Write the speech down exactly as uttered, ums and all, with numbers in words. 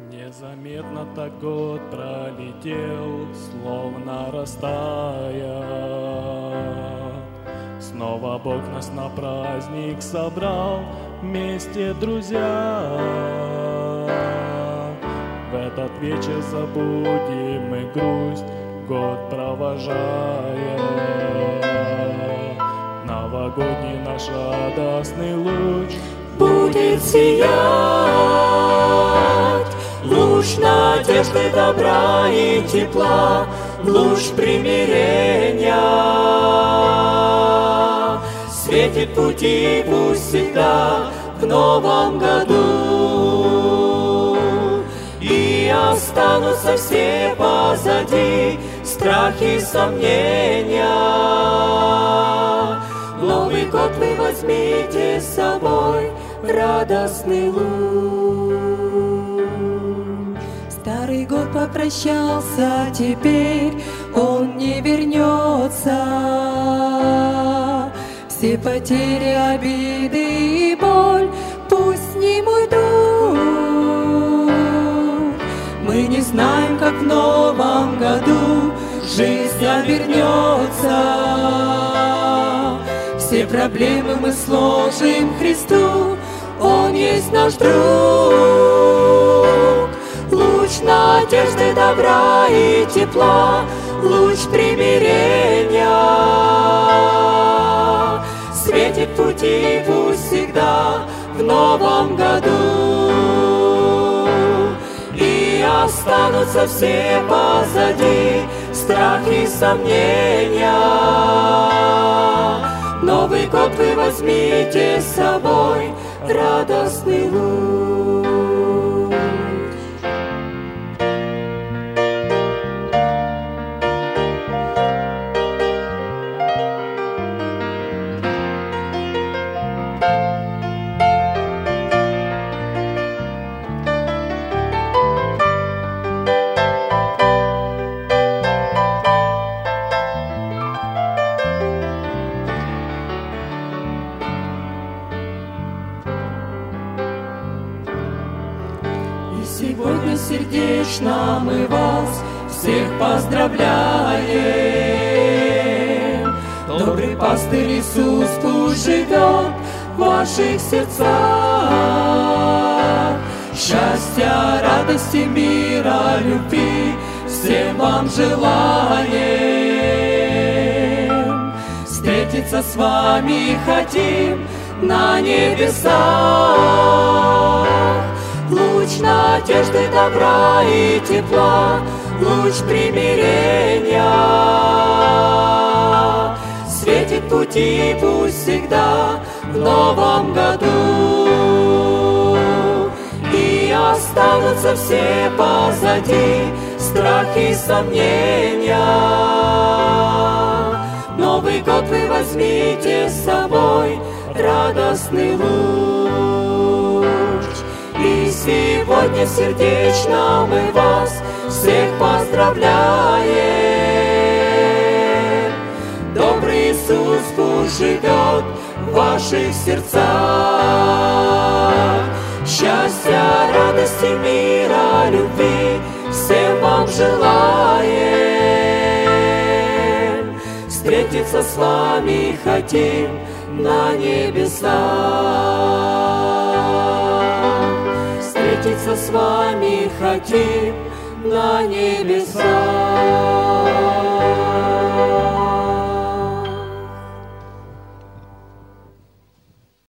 Незаметно так год пролетел, словно растая. Снова Бог нас на праздник собрал, вместе, друзья. В этот вечер забудем мы грусть, год провожая. Новогодний наш радостный луч будет сиять, луч надежды, добра и тепла, луч примирения. Светит пути пусть всегда в новом году, и останутся все позади страхи и сомнения. Новый год вы возьмите с собой радостный луч. Старый год попрощался, теперь он не вернется. Все потери, обиды и боль пусть с ним уйдут. Мы не знаем, как в новом году жизнь обернется. Все проблемы мы сложим Христу, Он есть наш друг. Луч надежды, добра и тепла, луч примирения. Светит пути пусть всегда в новом году, и останутся все позади страхи и сомнения. Новый год вы возьмите с собой радостный луч. Сегодня сердечно мы вас всех поздравляем. Добрый пастырь Иисус пусть живет в ваших сердцах. Счастья, радости, мира, любви всем вам желаем. Встретиться с вами хотим на небесах. Луч надежды, добра и тепла, луч примирения. Светит пути пусть всегда в новом году, и останутся все позади страхи и сомнения. Новый год вы возьмите с собой радостный луч. И сегодня сердечно мы вас всех поздравляем. Добрый Иисус пусть живет в ваших сердцах. Счастья, радости, мира, любви всем вам желаем. Встретиться с вами хотим на небесах. Встретиться с вами хотим на небесах.